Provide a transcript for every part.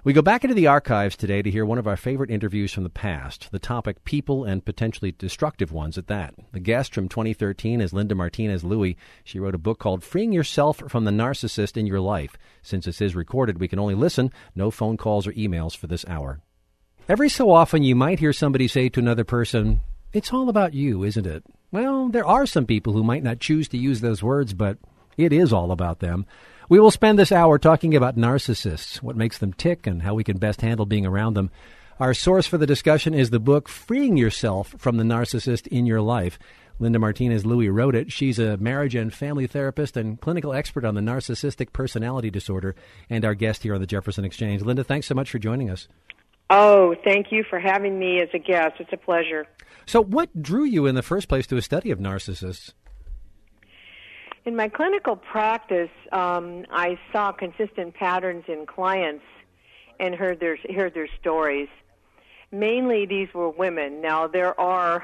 We go back into the archives today to hear one of our favorite interviews from the past, the topic people and potentially destructive ones at that. The guest from 2013 is Linda Martinez-Louie. She wrote a book called Freeing Yourself from the Narcissist in Your Life. Since this is recorded, we can only listen, no phone calls or emails for this hour. Every so often you might hear somebody say to another person, "It's all about you, isn't it?" Well, there are some people who might not choose to use those words, but it is all about them. We will spend this hour talking about narcissists, what makes them tick, and how we can best handle being around them. Our source for the discussion is the book Freeing Yourself from the Narcissist in Your Life. Linda Martinez-Louie wrote it. She's a marriage and family therapist and clinical expert on the narcissistic personality disorder and our guest here on the Jefferson Exchange. Linda, thanks so much for joining us. Oh, thank you for having me as a guest. It's a pleasure. So what drew you in the first place to a study of narcissists? In my clinical practice, I saw consistent patterns in clients and heard their stories. Mainly, these were women. Now, there are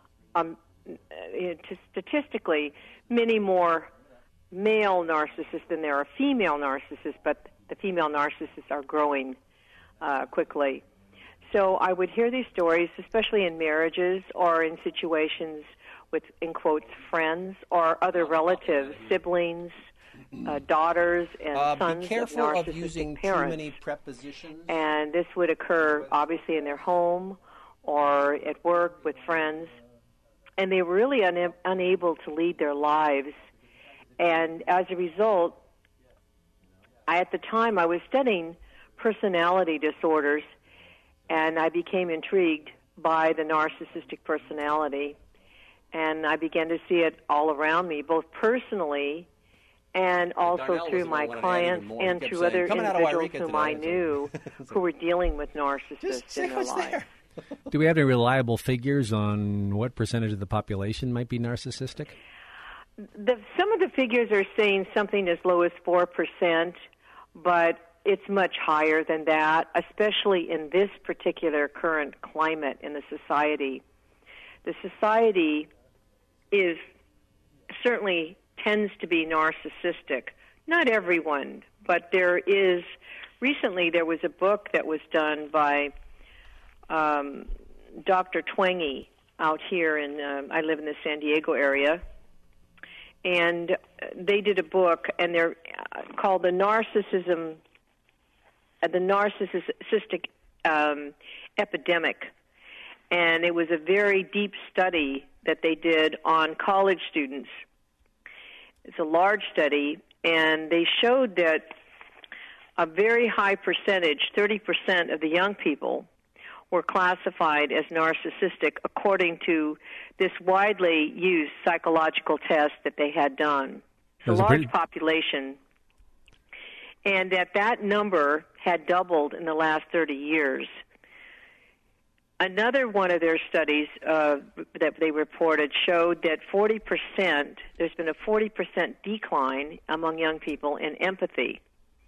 statistically many more male narcissists than there are female narcissists, but the female narcissists are growing quickly. So I would hear these stories, especially in marriages or in situations with, in quotes, friends or other relatives, siblings, daughters and sons be careful of narcissistic of using parents. too many prepositions. And this would occur, obviously, in their home or at work with friends. And they were really unable to lead their lives. And as a result, at the time I was studying personality disorders, and I became intrigued by the narcissistic personality. And I began to see it all around me, both personally and also through my clients and through other individuals whom I knew who were dealing with narcissists in their lives. Do we have any reliable figures on what percentage of the population might be narcissistic? Some of the figures are saying something as low as 4%, but it's much higher than that, especially in this particular current climate in the society. The society certainly tends to be narcissistic. Not everyone, but recently there was a book that was done by Dr. Twangy out here I live in the San Diego area, and they did a book, and they're called the narcissistic epidemic. And it was a very deep study that they did on college students. It's a large study, and they showed that a very high percentage, 30% of the young people, were classified as narcissistic according to this widely used psychological test that they had done. It's a large population. And that number had doubled in the last 30 years. Another one of their studies that they reported showed that there's been a 40% decline among young people in empathy.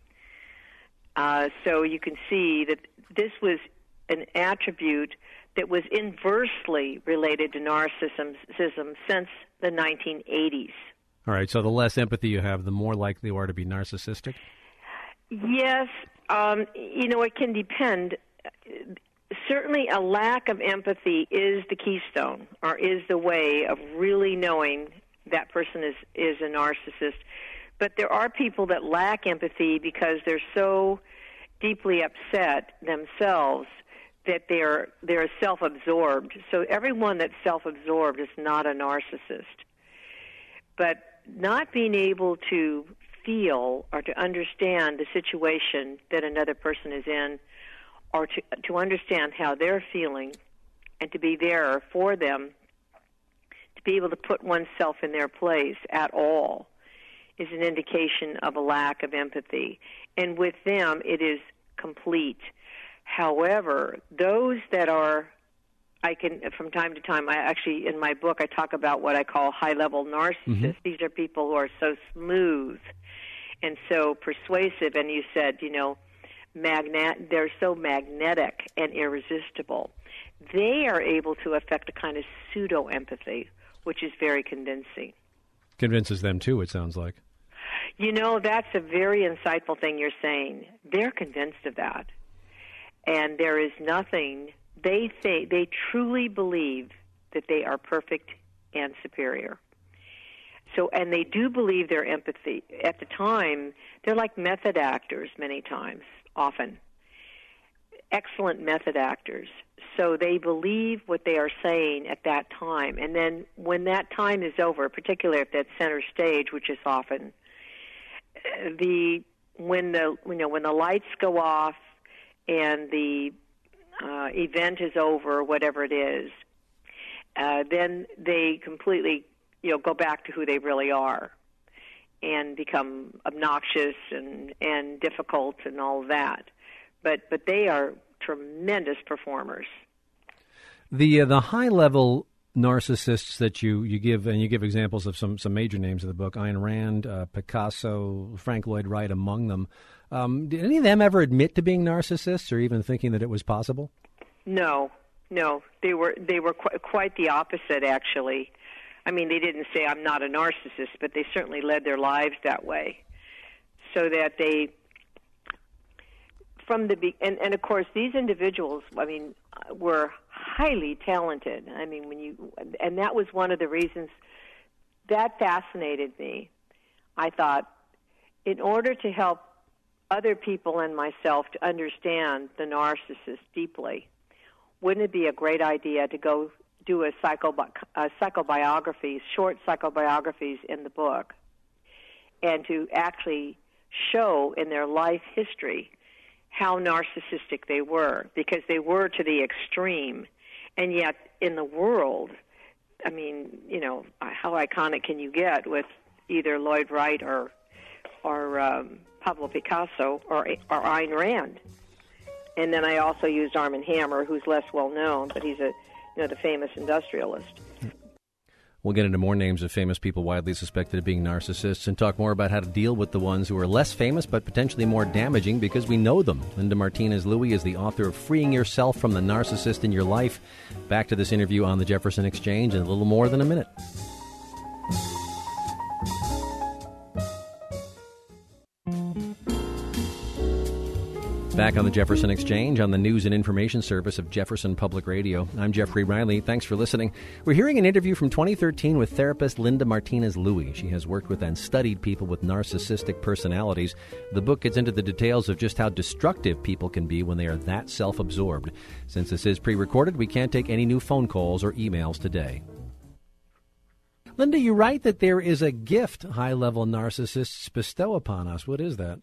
So you can see that this was an attribute that was inversely related to narcissism since the 1980s. All right, so the less empathy you have, the more likely you are to be narcissistic? Yes, it can depend. Certainly a lack of empathy is the keystone, or is the way of really knowing that person is a narcissist. But there are people that lack empathy because they're so deeply upset themselves that they're self-absorbed. So everyone that's self-absorbed is not a narcissist. But not being able to feel or to understand the situation that another person is in, or to understand how they're feeling and to be there for them, to be able to put oneself in their place at all, is an indication of a lack of empathy. And with them, it is complete. However, those that are, from time to time, in my book, I talk about what I call high-level narcissists. Mm-hmm. These are people who are so smooth and so persuasive, and you said, they're so magnetic and irresistible. They are able to affect a kind of pseudo-empathy, which is very convincing. Convinces them, too, it sounds like. That's a very insightful thing you're saying. They're convinced of that. and there is nothing. They truly believe that they are perfect and superior. So, and they do believe their empathy. At the time, they're like method actors many times, often. Excellent method actors. So they believe what they are saying at that time. And then when that time is over, particularly if that's center stage, which is often, when the lights go off and the event is over, whatever it is, then they completely go back to who they really are and become obnoxious and difficult and all of that. But they are tremendous performers. The high-level narcissists that you give, and you give examples of some major names in the book, Ayn Rand, Picasso, Frank Lloyd Wright among them. Did any of them ever admit to being narcissists or even thinking that it was possible? No. They were quite the opposite, actually. I mean, they didn't say, I'm not a narcissist, but they certainly led their lives that way. So that they, and of course, these individuals, were highly talented. And that was one of the reasons that fascinated me. I thought, in order to help other people and myself to understand the narcissist deeply, wouldn't it be a great idea to go do a psychobiography, short psychobiographies in the book, and to actually show in their life history how narcissistic they were, because they were to the extreme. And yet in the world, how iconic can you get with either Lloyd Wright or Pablo Picasso or Ayn Rand? And then I also used Armand Hammer, who's less well known, but he's the famous industrialist. We'll get into more names of famous people widely suspected of being narcissists and talk more about how to deal with the ones who are less famous but potentially more damaging because we know them. Linda Martinez-Lui is the author of Freeing Yourself from the Narcissist in Your Life. Back to this interview on the Jefferson Exchange in a little more than a minute. Back on the Jefferson Exchange on the news and information service of Jefferson Public Radio. I'm Jeffrey Riley. Thanks for listening. We're hearing an interview from 2013 with therapist Linda Martinez-Lui. She has worked with and studied people with narcissistic personalities. The book gets into the details of just how destructive people can be when they are that self-absorbed. Since this is pre-recorded, we can't take any new phone calls or emails today. Linda, you write that there is a gift high-level narcissists bestow upon us. What is that?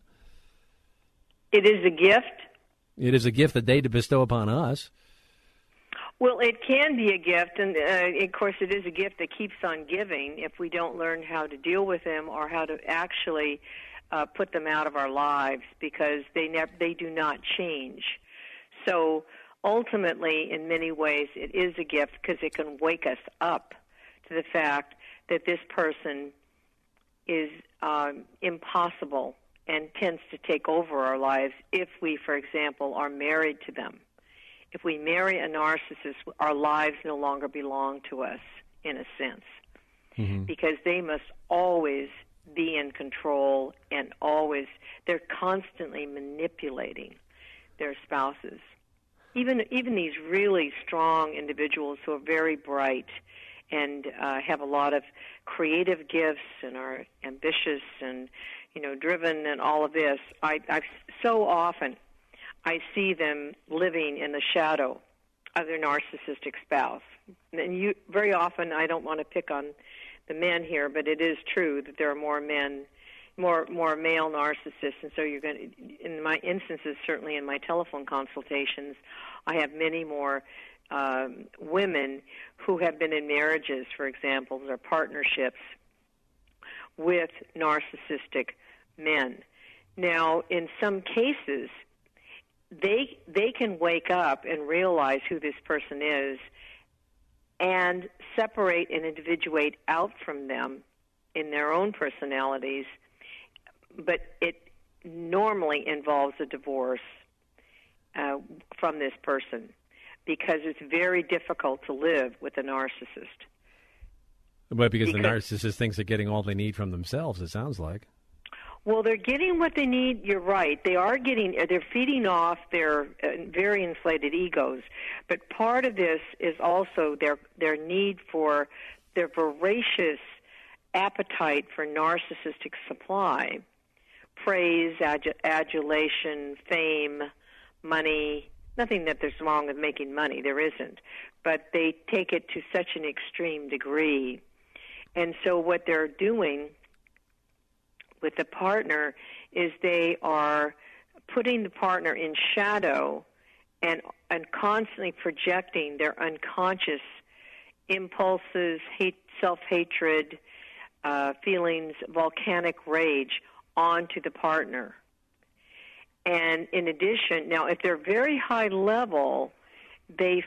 It is a gift. It is a gift that they bestow upon us. Well, it can be a gift, and of course it is a gift that keeps on giving if we don't learn how to deal with them or how to actually put them out of our lives, because they do not change. So ultimately, in many ways, it is a gift because it can wake us up to the fact that this person is impossible and tends to take over our lives if we, for example, are married to them. If we marry a narcissist, our lives no longer belong to us, in a sense, because they must always be in control and they're constantly manipulating their spouses. Even these really strong individuals who are very bright and have a lot of creative gifts and are ambitious and driven and all of this, I so often I see them living in the shadow of their narcissistic spouse. And very often, I don't want to pick on the men here, but it is true that there are more male narcissists, and so you're going to, in my instances, certainly in my telephone consultations, I have many more women who have been in marriages, for example, or partnerships with narcissistic men. Now, in some cases, they can wake up and realize who this person is and separate and individuate out from them in their own personalities, but it normally involves a divorce from this person, because it's very difficult to live with a narcissist. But because the narcissist thinks they're getting all they need from themselves, it sounds like. Well, they're getting what they need. You're right. They're feeding off their very inflated egos. But part of this is also their need for their voracious appetite for narcissistic supply, praise, adulation, fame, money. Nothing that there's wrong with making money. There isn't. But they take it to such an extreme degree. And so what they're doing with the partner is they are putting the partner in shadow and constantly projecting their unconscious impulses, self-hatred, feelings, volcanic rage onto the partner. And in addition, now if they're very high level, they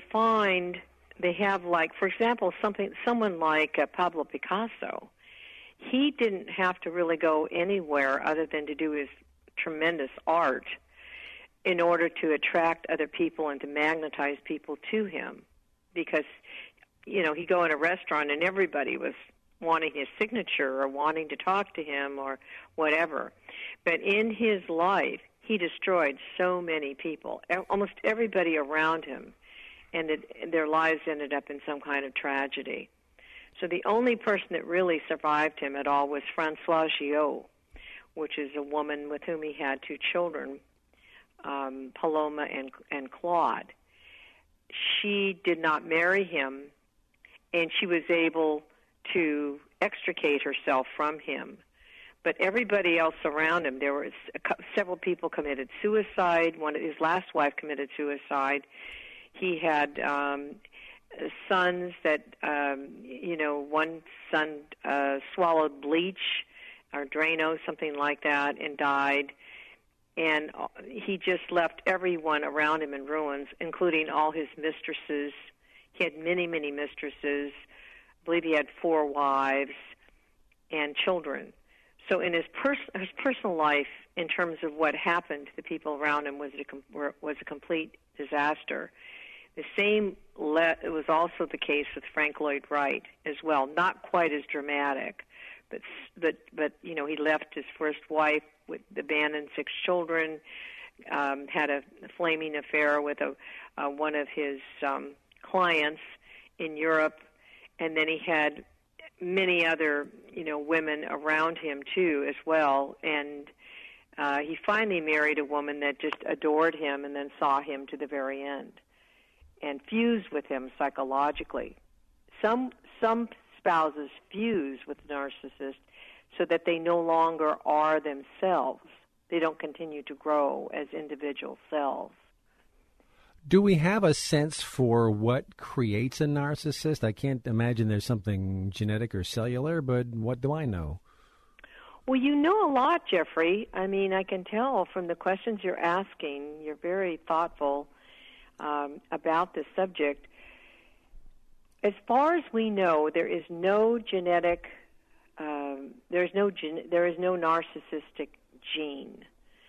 have, like, for example, someone like Pablo Picasso. He didn't have to really go anywhere other than to do his tremendous art in order to attract other people and to magnetize people to him. Because, he'd go in a restaurant and everybody was wanting his signature or wanting to talk to him or whatever. But in his life, he destroyed so many people, almost everybody around him, and their lives ended up in some kind of tragedy. So the only person that really survived him at all was Françoise Gillot, which is a woman with whom he had 2 children, Paloma and Claude. She did not marry him, and she was able to extricate herself from him. But everybody else around him, there were several people committed suicide. His last wife committed suicide. He had sons that, one son swallowed bleach or Drano, something like that, and died. And he just left everyone around him in ruins, including all his mistresses. He had many, many mistresses. I believe he had 4 wives and children. So in his personal life, in terms of what happened to the people around him, was a complete disaster. The same it was also the case with Frank Lloyd Wright as well. Not quite as dramatic, but he left his first wife with abandoned 6 children, had a flaming affair with one of his clients in Europe, and then he had many other women around him too as well. And he finally married a woman that just adored him and then saw him to the very end and fused with him psychologically. Some spouses fuse with the narcissist so that they no longer are themselves. They don't continue to grow as individual selves. Do we have a sense for what creates a narcissist? I can't imagine there's something genetic or cellular, but what do I know? Well, you know a lot, Jeffrey. I mean, I can tell from the questions you're asking. You're very thoughtful about this subject. As far as we know, there is no genetic, there is no narcissistic gene.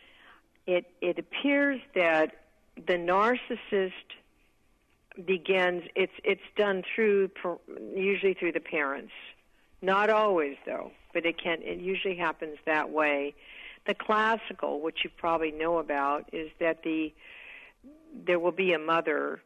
It appears that the narcissist begins. It's done usually through the parents. Not always, though, but it usually happens that way. The classical, which you probably know about, is that there will be a mother.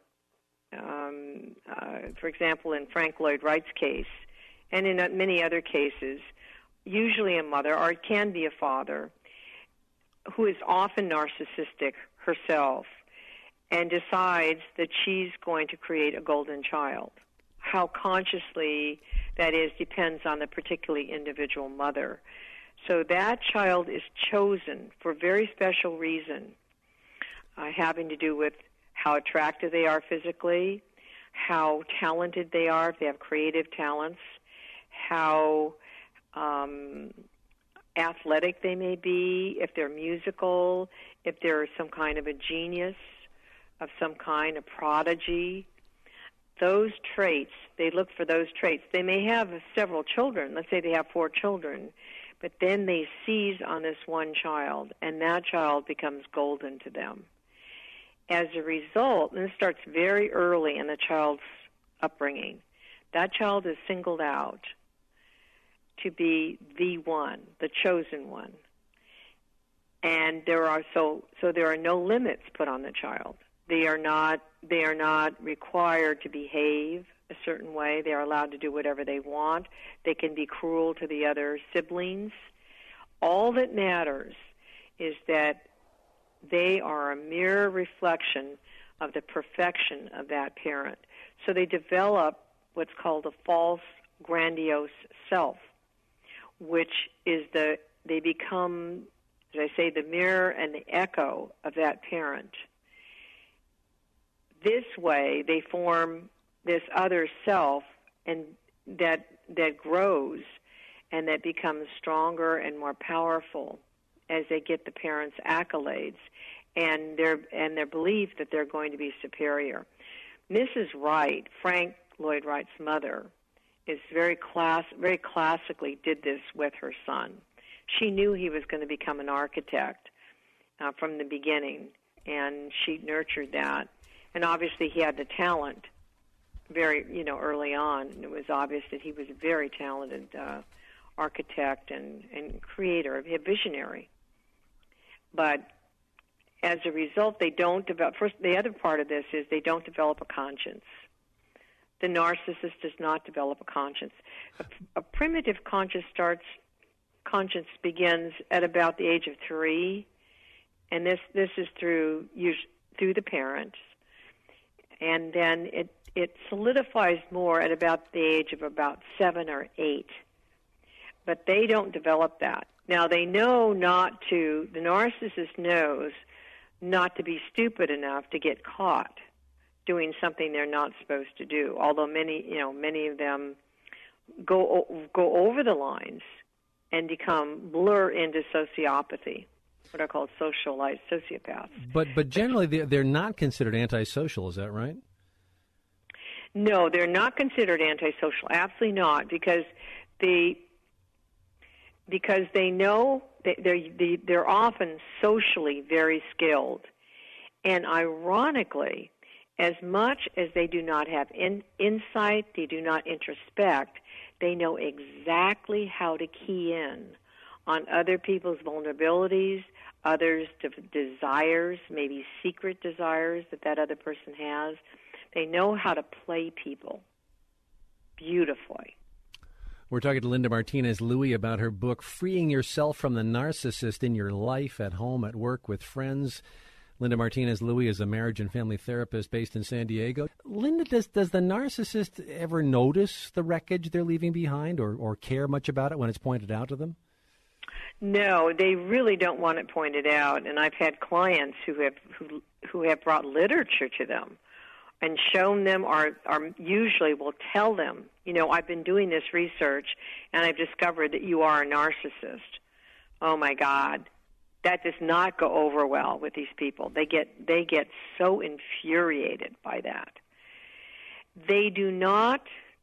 For example, in Frank Lloyd Wright's case, and in many other cases, usually a mother, or it can be a father, who is often narcissistic herself and decides that she's going to create a golden child. How consciously that is depends on the particularly individual mother. So that child is chosen for a very special reason, having to do with how attractive they are physically, how talented they are, if they have creative talents, how athletic they may be, if they're musical, if they're some kind of a genius of some kind, a prodigy. Those traits, they look for those traits. They may have several children. Let's say they have 4 children, but then they seize on this one child, and that child becomes golden to them. As a result, and this starts very early in the child's upbringing, that child is singled out to be the one, the chosen one. and there are no limits put on the child. They are not required to behave a certain way. They are allowed to do whatever they want. They can be cruel to the other siblings. All that matters is that they are a mirror reflection of the perfection of that parent. So they develop what's called a false grandiose self, which is they become, as I say, the mirror and the echo of that parent. This way, they form this other self, and that grows and that becomes stronger and more powerful as they get the parents' accolades and their belief that they're going to be superior. Mrs. Wright, Frank Lloyd Wright's mother, is very classically did this with her son. She knew he was going to become an architect from the beginning, and she nurtured that. And obviously, he had the talent very, early on. It was obvious that he was a very talented architect and creator, a visionary. But as a result, they don't develop. First, the other part of this is they don't develop a conscience. The narcissist does not develop a conscience. A primitive conscience begins at about the age of 3, and this is through the parents, and then it solidifies more at about the age of about 7 or 8. But they don't develop that. Now, they know the narcissist knows not to be stupid enough to get caught doing something they're not supposed to do, although many of them go over the lines and blur into sociopathy, what are called socialized sociopaths. But generally, they're not considered antisocial, is that right? No, they're not considered antisocial, absolutely not, because they know that they're often socially very skilled. And ironically, as much as they do not have insight, they do not introspect, they know exactly how to key in on other people's vulnerabilities, others' desires, maybe secret desires that other person has. They know how to play people beautifully. We're talking to Linda Martinez-Lui about her book, Freeing Yourself from the Narcissist in Your Life, at Home, at Work, with Friends. Linda Martinez-Lui is a marriage and family therapist based in San Diego. Linda, does the narcissist ever notice the wreckage they're leaving behind or care much about it when it's pointed out to them? No, they really don't want it pointed out. And I've had clients who have brought literature to them and shown them or usually will tell them, I've been doing this research and I've discovered that you are a narcissist. Oh, my God. That does not go over well with these people. They get so infuriated by that. They do not,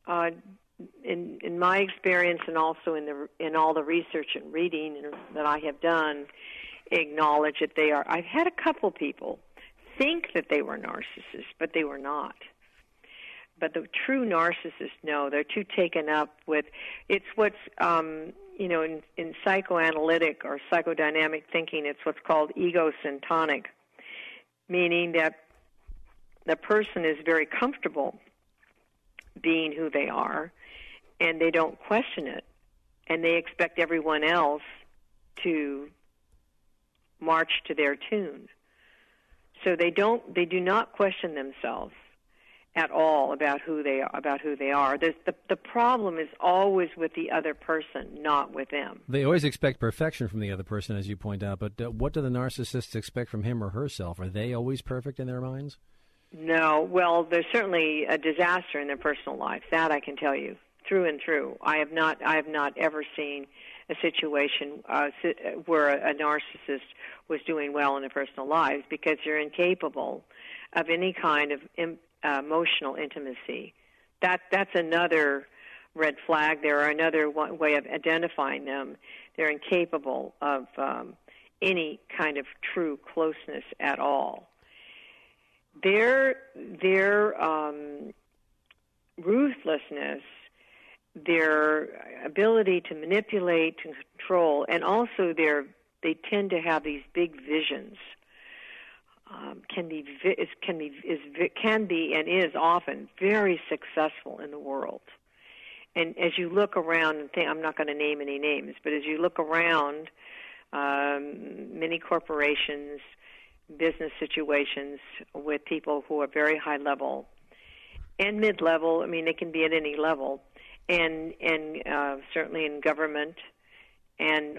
in my experience, and also in all the research and reading that I have done, acknowledge that they are. I've had a couple people think that they were narcissists, but they were not. But the true narcissists know they're too taken up with. It's what's in psychoanalytic or psychodynamic thinking, it's what's called egosyntonic, meaning that the person is very comfortable being who they are, and they don't question it, and they expect everyone else to march to their tune. So they do not question themselves at all about who they are. The problem is always with the other person, not with them. They always expect perfection from the other person, as you point out, but what do the narcissists expect from him or herself? Are they always perfect in their minds? No. Well, there's certainly a disaster in their personal life. That I can tell you, through and through. I have not ever seen a situation where a narcissist was doing well in their personal lives, because you're incapable of any kind of emotional intimacy. That's another red flag there, or another way of identifying them. They're incapable of any kind of true closeness at all. Their ruthlessness, their ability to manipulate, to control, and also their they tend to have these big visions. Can be and is often very successful in the world. And as you look around and think, I'm not going to name any names, but as you look around, many corporations, business situations with people who are very high level and mid level. I mean, they can be at any level, and certainly in government and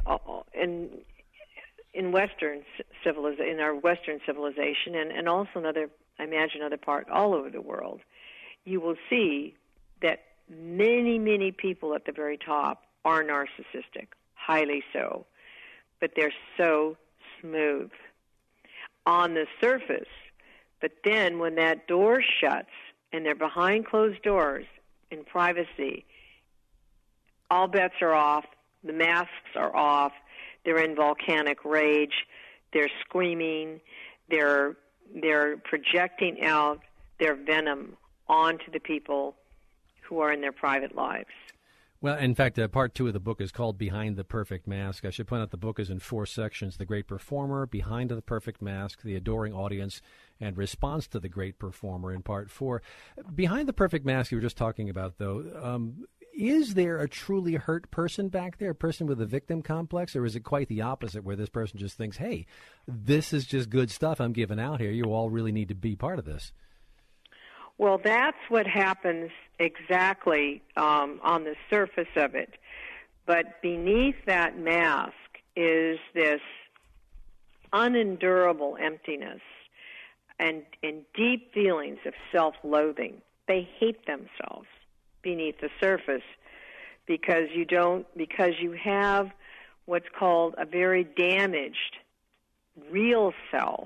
in our Western civilization, and also I imagine other part all over the world, you will see that many people at the very top are narcissistic, highly so, but they're so smooth on the surface. But then when that door shuts and they're behind closed doors in privacy, all bets are off, the masks are off, they're in volcanic rage, they're screaming, they're projecting out their venom onto the people who are in their private lives. Well, in fact, part 2 of the book is called Behind the Perfect Mask. I should point out the book is in 4 sections: The Great Performer, Behind the Perfect Mask, The Adoring Audience, and Response to the Great Performer in part 4. Behind the Perfect Mask you were just talking about, though, is there a truly hurt person back there, a person with a victim complex, or is it quite the opposite, where this person just thinks, hey, this is just good stuff I'm giving out here. You all really need to be part of this? Well, that's what happens exactly on the surface of it. But beneath that mask is this unendurable emptiness and deep feelings of self-loathing. They hate themselves beneath the surface because you have what's called a very damaged real self.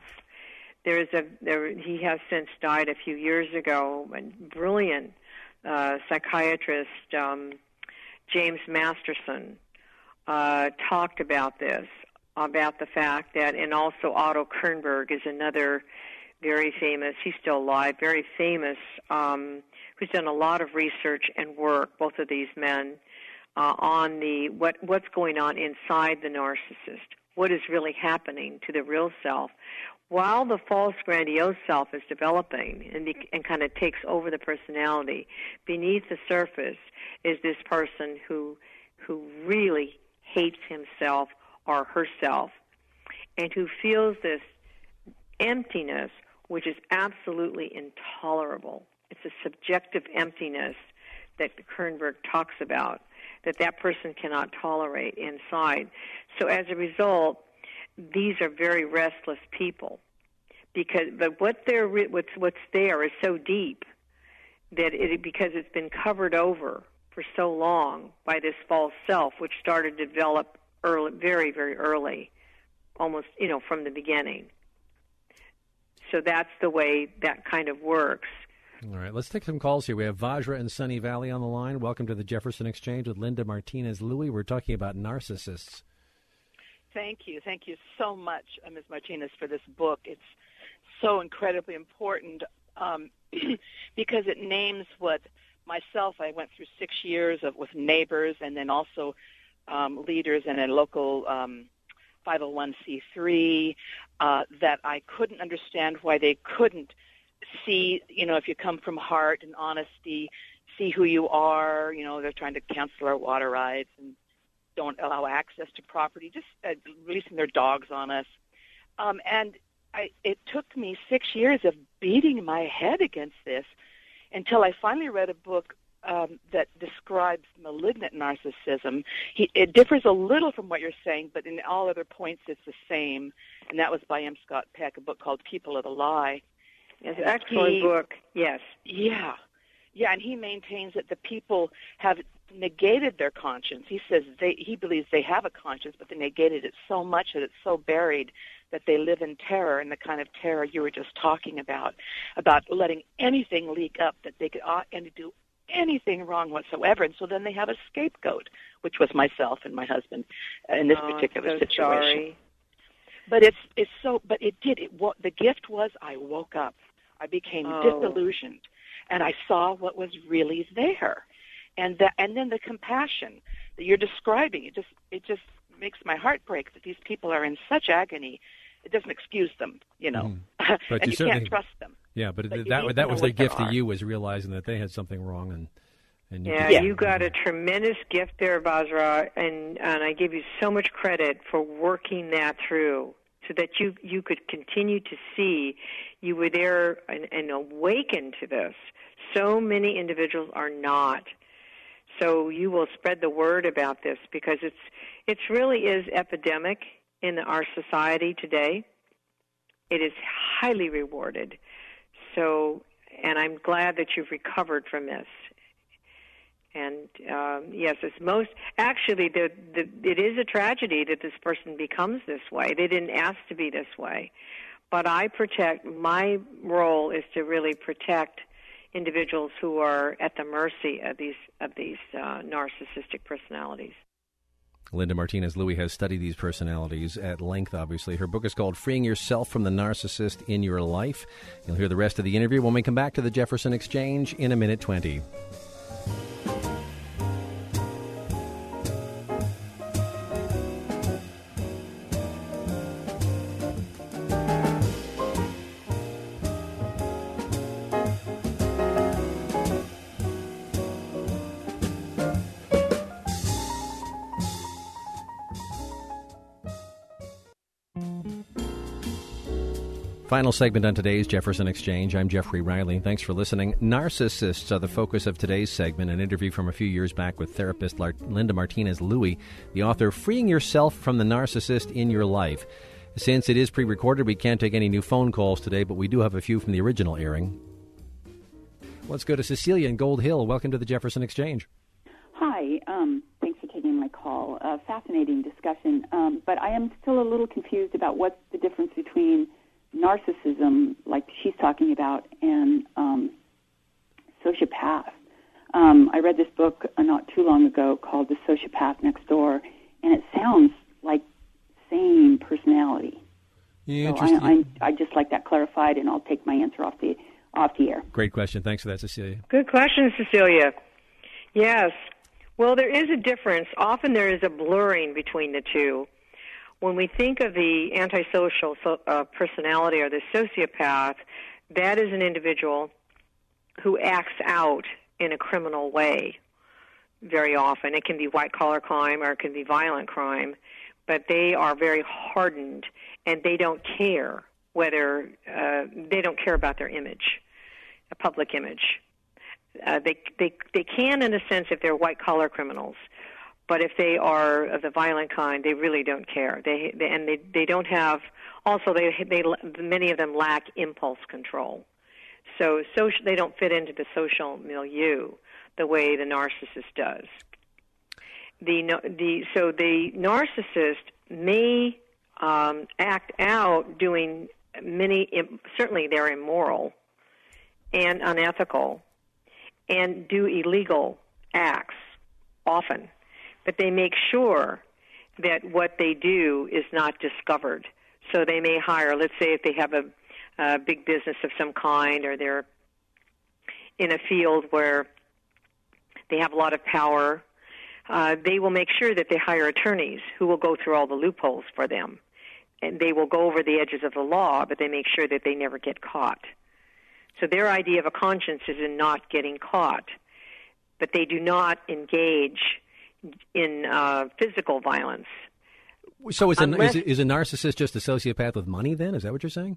He has since died a few years ago, a brilliant psychiatrist, James Masterson, talked about this, about the fact that, and also Otto Kernberg is another very famous, he's still alive, very famous, who's done a lot of research and work, both of these men, on what's going on inside the narcissist, what is really happening to the real self. While the false grandiose self is developing and kind of takes over the personality, beneath the surface is this person who really hates himself or herself and who feels this emptiness, which is absolutely intolerable. It's a subjective emptiness that Kernberg talks about, that person cannot tolerate inside. So as a result, these are very restless people, but what's there is so deep that because it's been covered over for so long by this false self, which started to develop early, very, very early, almost from the beginning. So that's the way that kind of works. All right, let's take some calls here. We have Vajra in Sunny Valley on the line. Welcome to the Jefferson Exchange with Linda Martinez-Louie. We're talking about narcissists. Thank you so much, Ms. Martinez, for this book. It's so incredibly important because it names what myself, I went through 6 years with neighbors and then also leaders in a local 501c3 that I couldn't understand why they couldn't see, if you come from heart and honesty, see who you are. They're trying to cancel our water rights and don't allow access to property, just releasing their dogs on us. It took me 6 years of beating my head against this until I finally read a book that describes malignant narcissism. It differs a little from what you're saying, but in all other points it's the same, and that was by M. Scott Peck, a book called People of the Lie. It's an excellent book, yes. Yeah, and he maintains that the people have negated their conscience. He says he believes they have a conscience, but they negated it so much that it's so buried that they live in terror, and the kind of terror you were just talking about letting anything leak up, that they could do anything wrong whatsoever. And so then they have a scapegoat, which was myself and my husband in this particular situation. Sorry. But the gift was I woke up. I became disillusioned, and I saw what was really there. And then the compassion that you're describing, it just makes my heart break that these people are in such agony. It doesn't excuse them, But and you can't trust them. Yeah, but that was their gift to you, was realizing that they had something wrong, and you got a tremendous gift there, Basra, and I give you so much credit for working that through, so that you could continue to see. You were there and awakened to this. So many individuals are not. So you will spread the word about this, because it really is epidemic in our society today. It is highly rewarded. So, and I'm glad that you've recovered from this. And yes, actually, it is a tragedy that this person becomes this way. They didn't ask to be this way. But my role is to really protect individuals who are at the mercy of these narcissistic personalities. Linda Martinez-Lui has studied these personalities at length, obviously. Her book is called Freeing Yourself from the Narcissist in Your Life. You'll hear the rest of the interview when we come back to the Jefferson Exchange in a minute 20. Final segment on today's Jefferson Exchange. I'm Jeffrey Riley. Thanks for listening. Narcissists are the focus of today's segment, an interview from a few years back with therapist Linda Martinez-Lui, the author of Freeing Yourself from the Narcissist in Your Life. Since it is pre-recorded, we can't take any new phone calls today, but we do have a few from the original airing. Let's go to Cecilia in Gold Hill. Welcome to the Jefferson Exchange. Hi. Thanks for taking my call. Fascinating discussion, but I am still a little confused about what's the difference between narcissism, like she's talking about, and sociopath. I read this book not too long ago called The Sociopath Next Door, and it sounds like same personality. Yeah, so I'd just like that clarified, and I'll take my answer off the air. Great question. Thanks for that, Cecilia. Good question, Cecilia. Yes. Well, there is a difference. Often there is a blurring between the two. When we think of the antisocial personality or the sociopath, that is an individual who acts out in a criminal way very often. It can be white-collar crime or it can be violent crime, but they are very hardened, and they don't care they don't care about their image, a public image. They can, in a sense, if they're white-collar criminals. But if they are of the violent kind, they really don't care. They don't have. Also, many of them lack impulse control, so they don't fit into the social milieu the way the narcissist does. So the narcissist may act out doing certainly they're immoral and unethical and do illegal acts often. But they make sure that what they do is not discovered. So they may hire, let's say if they have a big business of some kind, or they're in a field where they have a lot of power, they will make sure that they hire attorneys who will go through all the loopholes for them. And they will go over the edges of the law, but they make sure that they never get caught. So their idea of a conscience is in not getting caught. But they do not engage in physical violence. So is a narcissist just a sociopath with money then? Is that what you're saying?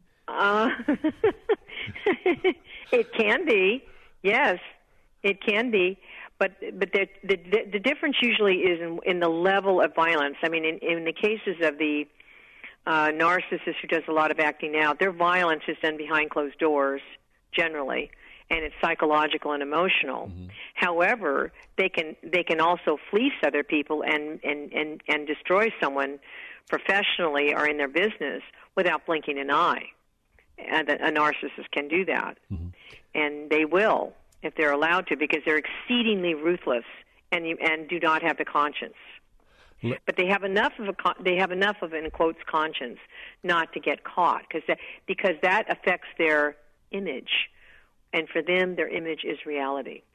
It can be. Yes, it can be. But the difference usually is in the level of violence. I mean, in the cases of the narcissist who does a lot of acting out, their violence is done behind closed doors generally, and it's psychological and emotional. Mm-hmm. However, they can also fleece other people and destroy someone professionally or in their business without blinking an eye. And a narcissist can do that, mm-hmm. and they will if they're allowed to, because they're exceedingly ruthless and do not have the conscience. But they have enough of in quotes conscience not to get caught, because that affects their image. And for them, their image is reality.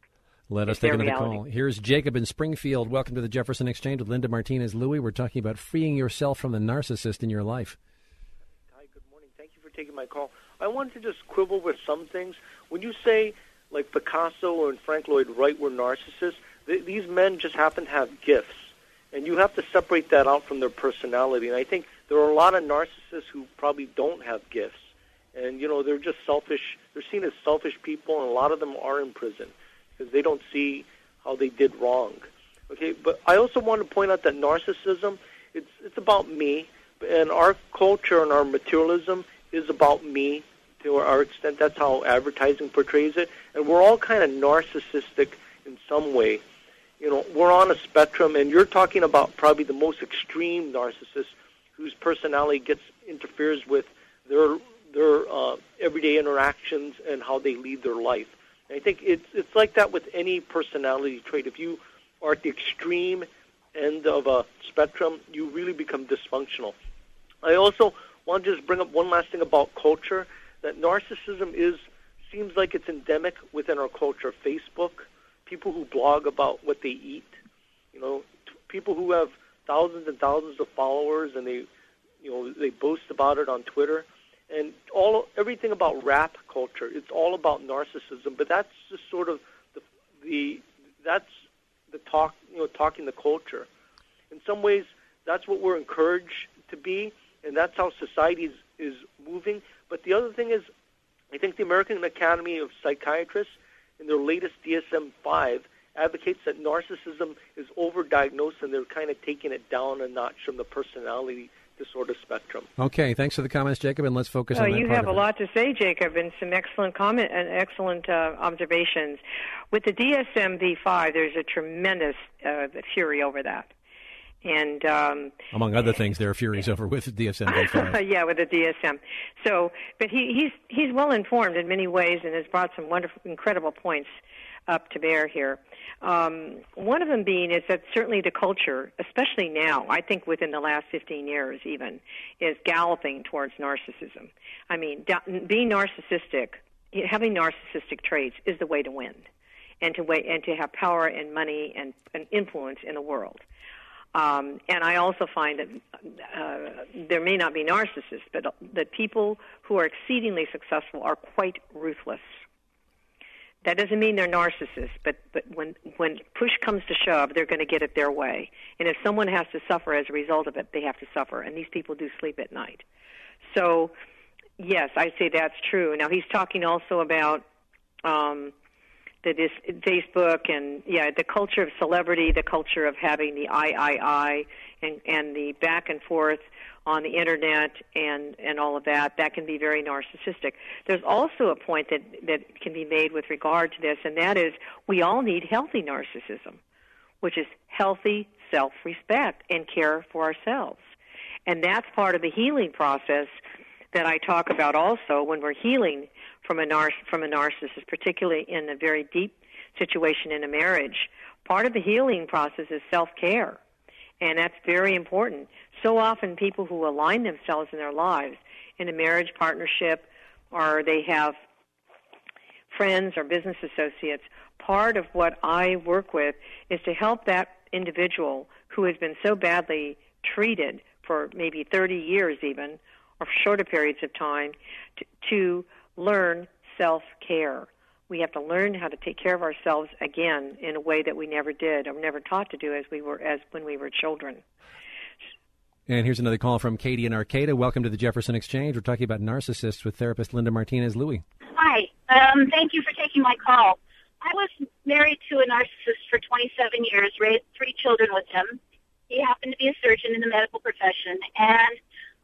Let us take another call. Here's Jacob in Springfield. Welcome to the Jefferson Exchange with Linda Martinez-Louie. We're talking about freeing yourself from the narcissist in your life. Hi, good morning. Thank you for taking my call. I wanted to just quibble with some things. When you say, like Picasso and Frank Lloyd Wright were narcissists, these men just happen to have gifts. And you have to separate that out from their personality. And I think there are a lot of narcissists who probably don't have gifts. And, they're just selfish. They're seen as selfish people, and a lot of them are in prison because they don't see how they did wrong. Okay, but I also want to point out that narcissism, it's about me, and our culture and our materialism is about me to our extent. That's how advertising portrays it, and we're all kind of narcissistic in some way. We're on a spectrum, and you're talking about probably the most extreme narcissist whose personality interferes with their everyday interactions and how they lead their life. And I think it's like that with any personality trait. If you are at the extreme end of a spectrum, you really become dysfunctional. I also want to just bring up one last thing about culture, that narcissism seems like it's endemic within our culture. Facebook, people who blog about what they eat, people who have thousands and thousands of followers, and they boast about it on Twitter. And everything about rap culture, it's all about narcissism. But that's just sort of that's the talk, talking the culture. In some ways, that's what we're encouraged to be, and that's how society is moving. But the other thing is, I think the American Academy of Psychiatrists, in their latest DSM-5, advocates that narcissism is overdiagnosed, and they're kind of taking it down a notch from the personality disorder spectrum. Okay, thanks for the comments, Jacob, and let's focus on that. You have a lot to say, Jacob, and some excellent comment and excellent observations. With the DSM-V5, there's a tremendous fury over that. And among other things, there are furies over with DSM-V5. Yeah, with the DSM. So, but he's well informed in many ways and has brought some wonderful, incredible points up to bear here. One of them being is that certainly the culture, especially now, I think within the last 15 years even, is galloping towards narcissism. I mean, being narcissistic, having narcissistic traits is the way to win, and to have power and money and influence in the world. And I also find that there may not be narcissists, but that people who are exceedingly successful are quite ruthless. That doesn't mean they're narcissists, but when push comes to shove, they're going to get it their way. And if someone has to suffer as a result of it, they have to suffer. And these people do sleep at night. So, yes, I say that's true. Now, he's talking also about this Facebook and, the culture of celebrity, the culture of having the I, and the back and forth on the Internet and all of that. That can be very narcissistic. There's also a point that can be made with regard to this, and that is we all need healthy narcissism, which is healthy self-respect and care for ourselves. And that's part of the healing process that I talk about also when we're healing from a narcissist, particularly in a very deep situation in a marriage. Part of the healing process is self-care, and that's very important. So often people who align themselves in their lives in a marriage partnership, or they have friends or business associates, part of what I work with is to help that individual who has been so badly treated for maybe 30 years even, or shorter periods of time, to learn self-care. We have to learn how to take care of ourselves again in a way that we never did or never taught to do as when we were children. And here's another call from Katie in Arcata. Welcome to the Jefferson Exchange. We're talking about narcissists with therapist Linda Martinez-Louie. Hi. Thank you for taking my call. I was married to a narcissist for 27 years, raised 3 children with him. He happened to be a surgeon in the medical profession, and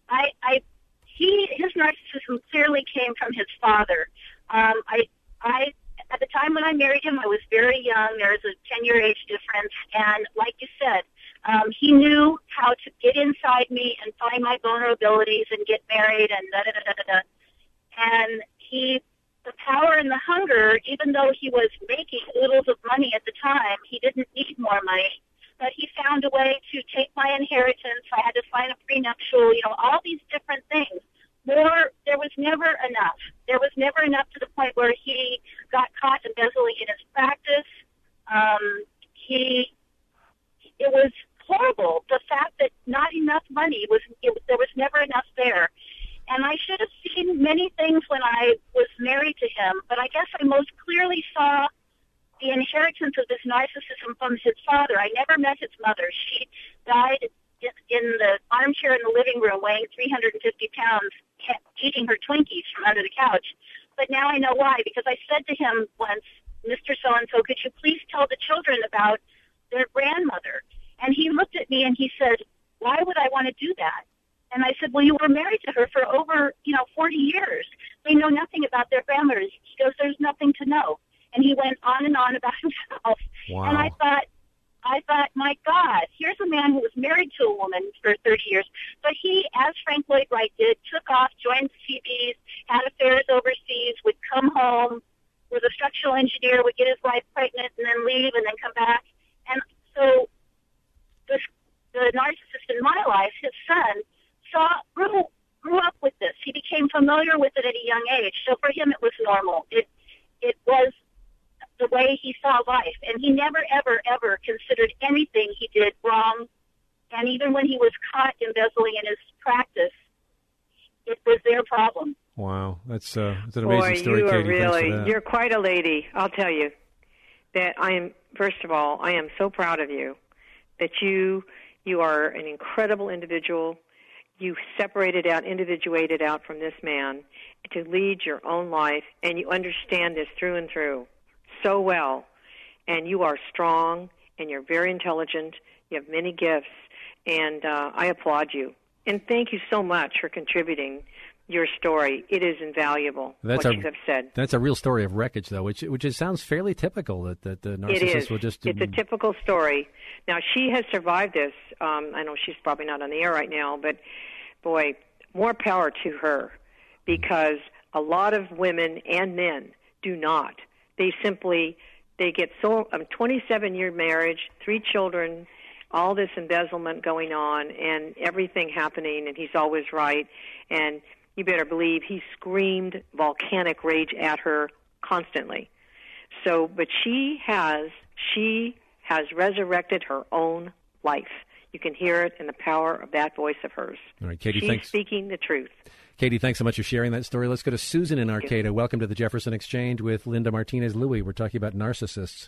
his narcissism clearly came from his father. At the time when I married him, I was very young. There was a 10-year age difference, and like you said, he knew how to get inside me and find my vulnerabilities and get married and da-da-da-da-da. And the power and the hunger, even though he was making oodles of money at the time, he didn't need more money. But he found a way to take my inheritance. I had to find a prenuptial, all these different things. There was never enough. There was never enough to the point where he got caught embezzling in his practice. him, but I guess I most clearly saw the inheritance of this narcissism from his father. I never met his mother. She died in the armchair in the living room, weighing 350 pounds, eating her Twinkies from under the couch. But now I know why, because I said to him once, Mr. So-and-so, could you please tell the children about their grandmother? And he looked at me and he said, why would I want to do that? And I said, well, you were married to her for over, 40 years. They know nothing about their grandmothers. He goes, there's nothing to know. And he went on and on about himself. Wow. And I thought, my God, here's a man who was married to a woman for 30 years. But he, as Frank Lloyd Wright did, took off, joined the Seabees, had affairs overseas, would come home, was a structural engineer, would get his wife pregnant and then leave and then come back. And so the narcissist in my life, his son, grew up with this. He became familiar with it at a young age. So for him, it was normal. It was the way he saw life. And he never, ever, ever considered anything he did wrong. And even when he was caught embezzling in his practice, it was their problem. Wow. That's an amazing story, Boy, Katie. you're quite a lady, I'll tell you. That first of all, I am so proud of you that you are an incredible individual. You separated out, individuated out from this man to lead your own life, and you understand this through and through so well. And you are strong, and you're very intelligent. You have many gifts, and I applaud you. And thank you so much for contributing your story. It is invaluable, what you have said. That's a real story of wreckage, though, which sounds fairly typical, that the narcissist will just... It's a typical story. Now, she has survived this. I know she's probably not on the air right now, but, boy, more power to her, because a lot of women and men do not. They get so... 27-year marriage, 3 children, all this embezzlement going on, and everything happening, and he's always right, and... You better believe he screamed volcanic rage at her constantly. So, but she has resurrected her own life. You can hear it in the power of that voice of hers. All right, Katie, She's thanks. speaking the truth. Katie, thanks so much for sharing that story. Let's go to Susan in Arcata. Welcome to the Jefferson Exchange with Linda Martinez-Louis. We're talking about narcissists.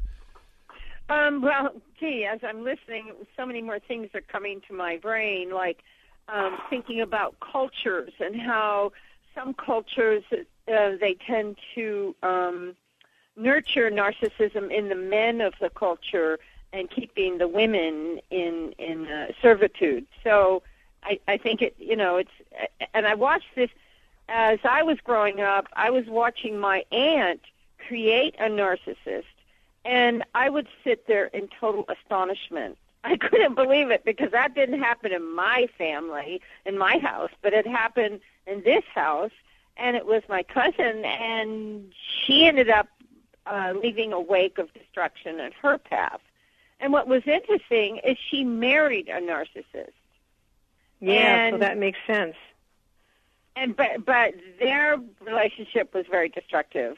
As I'm listening, so many more things are coming to my brain, like thinking about cultures and how some cultures, they tend to nurture narcissism in the men of the culture and keeping the women in servitude. So I think it's, and I watched this as I was growing up. I was watching my aunt create a narcissist, and I would sit there in total astonishment. I couldn't believe it, because that didn't happen in my family, in my house, but it happened in this house, and it was my cousin, and she ended up leaving a wake of destruction in her path. And what was interesting is she married a narcissist. Yeah, so that makes sense. And but their relationship was very destructive.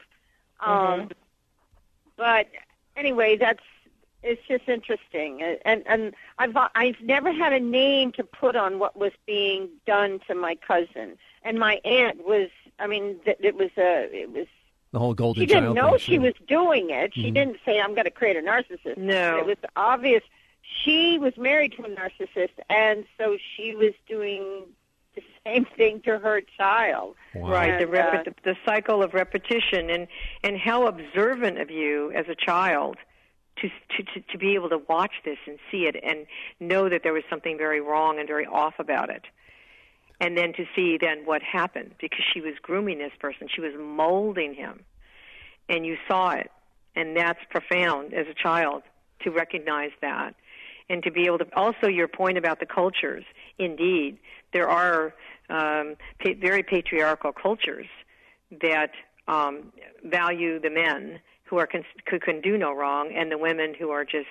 But anyway, it's just interesting, and I've never had a name to put on what was being done to my cousin, and my aunt was. I mean, it was the whole golden child. She didn't know thing, she was doing it. She didn't say, "I'm going to create a narcissist." No, it was obvious. She was married to a narcissist, and so she was doing the same thing to her child. Wow. Right, and, the cycle of repetition, and how observant of you as a child. To be able to watch this and see it and know that there was something very wrong and very off about it. And then to see then what happened, because she was grooming this person. She was molding him. And you saw it. And that's profound as a child to recognize that. And to be able to, also your point about the cultures, indeed, there are very patriarchal cultures that value the men who can do no wrong, and the women who are just,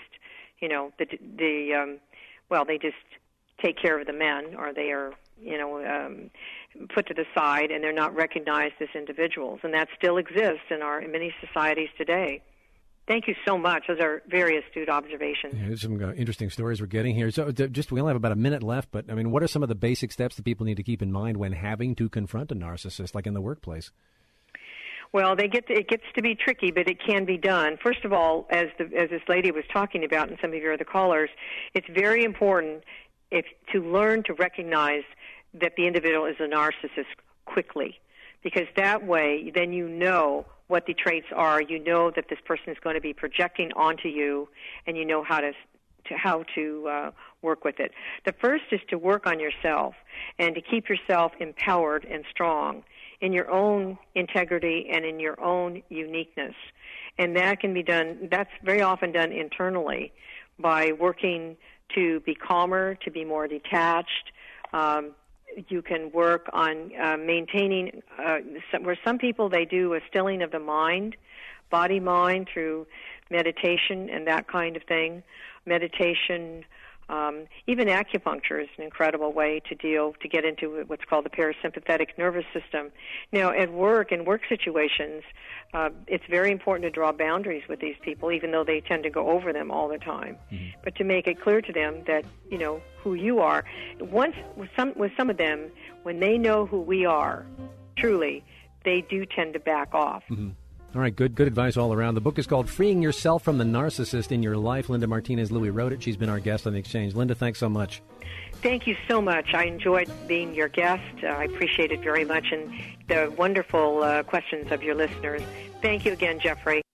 they just take care of the men, or they are, put to the side, and they're not recognized as individuals, and that still exists in many societies today. Thank you so much. Those are very astute observations. Yeah, there's some interesting stories we're getting here. So we only have about a minute left, but, I mean, what are some of the basic steps that people need to keep in mind when having to confront a narcissist, like in the workplace? Well, it gets to be tricky, but it can be done. First of all, as this lady was talking about, and some of your other callers, it's very important to learn to recognize that the individual is a narcissist quickly, because that way, then you know what the traits are. You know that this person is going to be projecting onto you, and you know how to work with it. The first is to work on yourself and to keep yourself empowered and strong in your own integrity and in your own uniqueness. And that can be done, that's very often done internally by working to be calmer, to be more detached. You can work on maintaining, where some people, they do a stilling of the mind, body-mind, through meditation and that kind of thing. Meditation, even acupuncture is an incredible way to get into what's called the parasympathetic nervous system. Now, at work, in work situations, it's very important to draw boundaries with these people, even though they tend to go over them all the time. Mm-hmm. But to make it clear to them that, you know, who you are. Once, with some of them, when they know who we are, truly, they do tend to back off. Mm-hmm. All right, good advice all around. The book is called Freeing Yourself from the Narcissist in Your Life. Linda Martinez-Lui wrote it. She's been our guest on The Exchange. Linda, thanks so much. Thank you so much. I enjoyed being your guest. I appreciate it very much, and the wonderful questions of your listeners. Thank you again, Jeffrey.